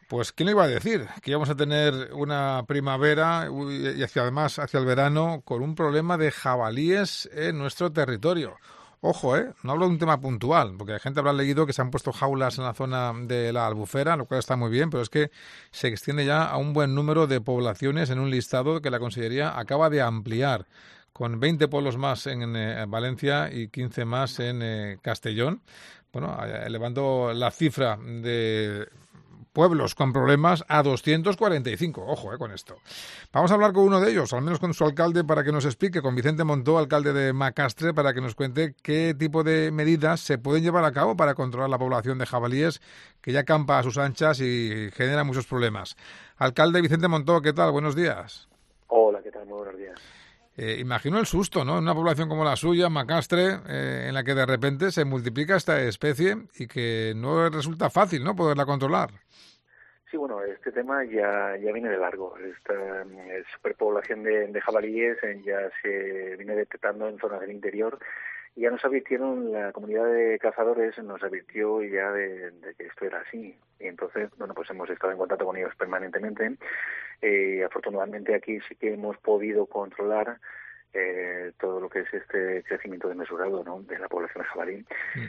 Pues, ¿quién le iba a decir? Que íbamos a tener una primavera y además hacia el verano con un problema de jabalíes en nuestro territorio. Ojo, no hablo de un tema puntual, porque la gente habrá leído que se han puesto jaulas en la zona de la Albufera, lo cual está muy bien, pero es que se extiende ya a un buen número de poblaciones en un listado que la Consellería acaba de ampliar, con 20 pueblos más en Valencia y 15 más en Castellón. Bueno, elevando la cifra de pueblos con problemas a 245. Ojo, con esto. Vamos a hablar con uno de ellos, al menos con su alcalde, para que nos explique, con Vicente Montó, alcalde de Macastre, para que nos cuente qué tipo de medidas se pueden llevar a cabo para controlar la población de jabalíes que ya campa a sus anchas y genera muchos problemas. Alcalde Vicente Montó, ¿qué tal? Buenos días. Hola, ¿qué tal? Muy buenos días. Imagino el susto, ¿no? En una población como la suya, Macastre, en la que de repente se multiplica esta especie y que no resulta fácil, ¿no?, poderla controlar. Sí, bueno, este tema ya viene de largo. Esta superpoblación de jabalíes ya se viene detectando en zonas del interior. Y ya nos advirtieron, la comunidad de cazadores nos advirtió ya de que esto era así. Y entonces, bueno, pues hemos estado en contacto con ellos permanentemente. Afortunadamente aquí sí que hemos podido controlar todo lo que es este crecimiento desmesurado, ¿no?, de la población de jabalí.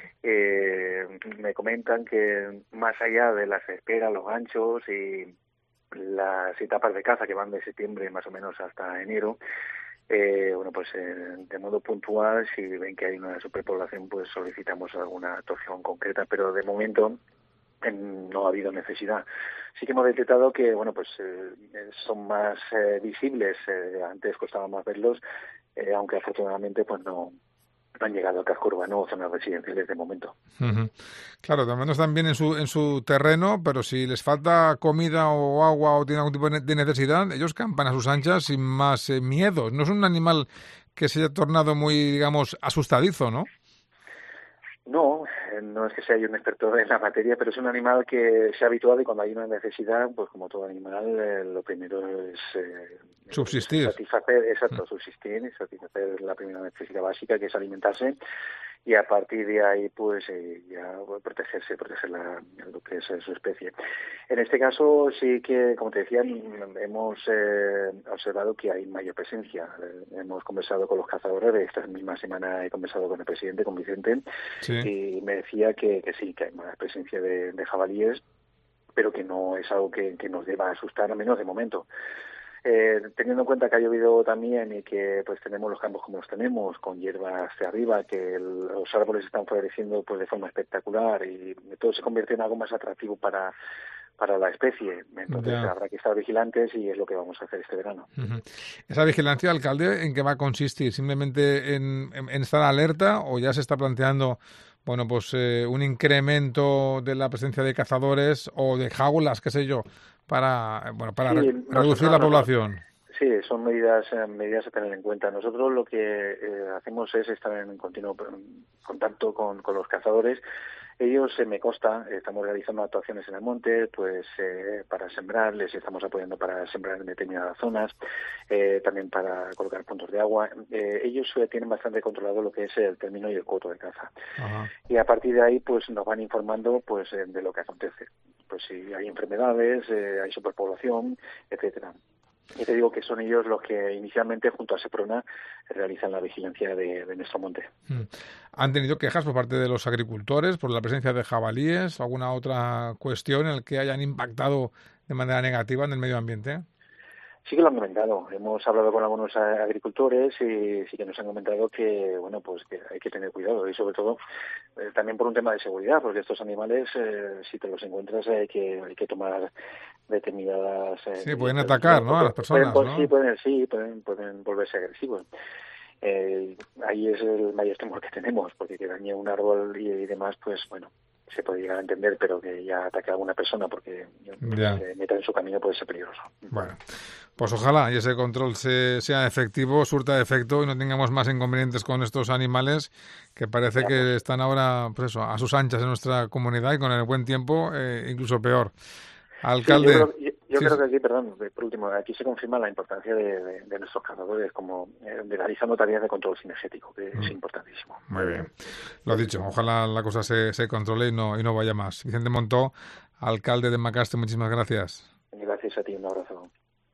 Me comentan que más allá de las esperas, los ganchos y las etapas de caza que van de septiembre más o menos hasta enero, bueno, pues de modo puntual, si ven que hay una superpoblación, pues solicitamos alguna actuación concreta, pero de momento no ha habido necesidad. Sí que hemos detectado que, bueno, pues son más visibles, antes costaba más verlos, aunque afortunadamente pues no han llegado al casco urbano o zonas residenciales de momento. Uh-huh. Claro, también están bien en su terreno, pero si les falta comida o agua o tienen algún tipo de necesidad, ellos campan a sus anchas sin más miedo. No es un animal que se haya tornado muy, digamos, asustadizo, ¿no? No, no es que sea yo un experto en la materia, pero es un animal que se ha habituado y cuando hay una necesidad, pues como todo animal, lo primero es subsistir. Satisfacer la primera necesidad básica, que es alimentarse, y a partir de ahí pues ya proteger lo que es su especie. En este caso sí que, como te decía, hemos observado que hay mayor presencia. Hemos conversado con los cazadores, de esta misma semana he conversado con el presidente, con Vicente, sí, y me decía que sí, que hay más presencia de jabalíes, pero que no es algo que nos deba asustar, al menos de momento. Teniendo en cuenta que ha llovido también y que pues tenemos los campos como los tenemos, con hierba hacia arriba, que los árboles están floreciendo pues de forma espectacular y todo se convierte en algo más atractivo para la especie. Entonces habrá que estar vigilantes y es lo que vamos a hacer este verano. Uh-huh. ¿Esa vigilancia, alcalde, en qué va a consistir? ¿Simplemente en estar alerta o ya se está planteando, bueno, pues un incremento de la presencia de cazadores o de jaulas, qué sé yo, para reducir la población? Sí, son medidas a tener en cuenta. Nosotros lo que hacemos es estar en continuo contacto con los cazadores. Ellos, me consta, estamos realizando actuaciones en el monte, pues para sembrar, les estamos apoyando para sembrar en determinadas zonas, también para colocar puntos de agua. Ellos tienen bastante controlado lo que es el término y el coto de caza. Ajá. Y a partir de ahí, pues nos van informando pues de lo que acontece. Pues si hay enfermedades, hay superpoblación, etcétera. Y te digo que son ellos los que inicialmente, junto a Seprona, realizan la vigilancia de nuestro monte. ¿Han tenido quejas por parte de los agricultores por la presencia de jabalíes? ¿Alguna otra cuestión en la que hayan impactado de manera negativa en el medio ambiente? Sí que lo han comentado. Hemos hablado con algunos agricultores y sí que nos han comentado que, bueno, pues que hay que tener cuidado y sobre todo también por un tema de seguridad, porque estos animales, si te los encuentras, hay que tomar determinadas. Sí, pueden atacar, ¿no?, a las personas, ¿no? Sí, pueden volverse agresivos. Ahí es el mayor temor que tenemos, porque que dañe un árbol y demás, pues bueno, se puede llegar a entender, pero que ya ataque a alguna persona porque se meta en su camino puede ser peligroso. Bueno, pues ojalá y ese control sea efectivo, surta efecto y no tengamos más inconvenientes con estos animales que parece que están ahora, pues eso, a sus anchas en nuestra comunidad y con el buen tiempo incluso peor. Alcalde. Sí, yo creo que aquí, perdón, por último, aquí se confirma la importancia de nuestros cazadores como realizando tareas de control sinergético, que es importantísimo. Muy bien. Lo dicho, ojalá la cosa se controle y no vaya más. Vicente Montó, alcalde de Macastre, muchísimas gracias. Gracias a ti, un abrazo.